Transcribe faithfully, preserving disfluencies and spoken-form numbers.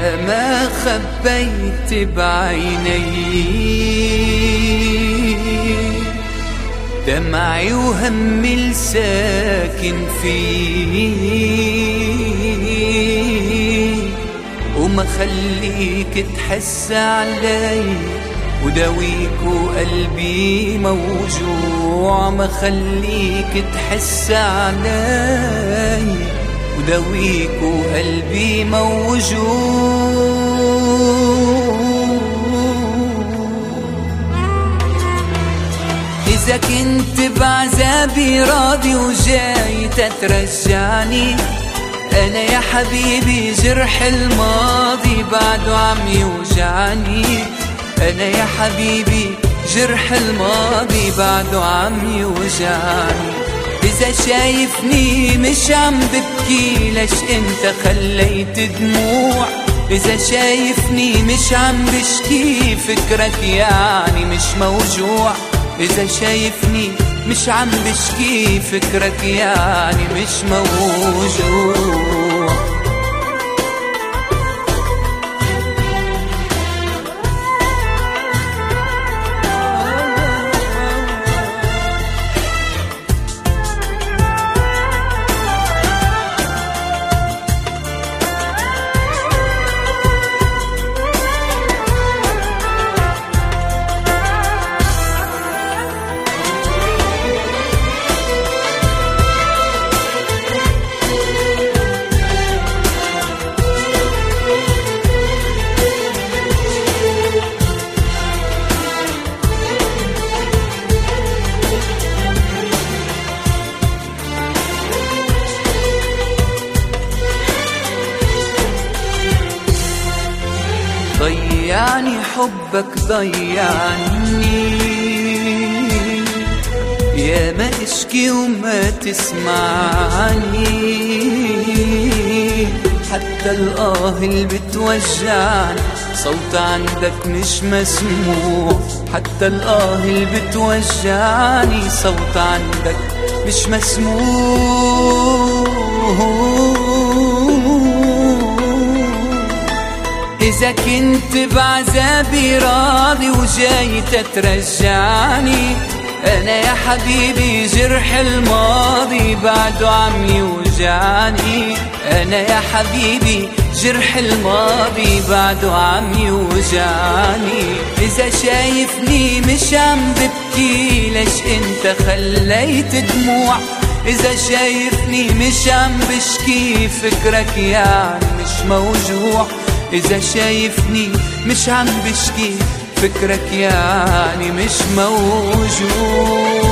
يا ما خبيت بعيني دمعي وهمي الساكن فيه، وما خليك تحس علي وداويك وقلبي موجوع. ما خليك تحس علي وداويك وقلبي موجوع. إذا كنت بعذابي راضي وجاي تترجعني، أنا يا حبيبي جرح الماضي بعده عم يوجعني. أنا يا حبيبي جرح الماضي بعده عم يوجعني. إذا شايفني مش عم ببكي ليش انت خليت دموع؟ إذا شايفني مش عم بشكي فكرك يعني مش موجوع. إذا شايفني مش عم بشكي فكرك يعني مش موجوع. ضيعني حبك ضيعني، يا ما اشكي وما تسمعني. حتى الآه اللي بتوجعني صوت عندك مش مسموع. حتى الآه اللي بتوجعني صوت عندك مش مسموع. إذا كنت بعذابي راضي وجاي تترجعني، أنا يا حبيبي جرح الماضي بعده عم يوجعني. أنا يا حبيبي جرح الماضي بعده عم يوجعني. إذا شايفني مش عم ببكي ليش انت خليت دموع؟ إذا شايفني مش عم بشكي فكرك يعني مش موجوع. إذا شايفني مش عم بشكي فكرك يعني مش موجود.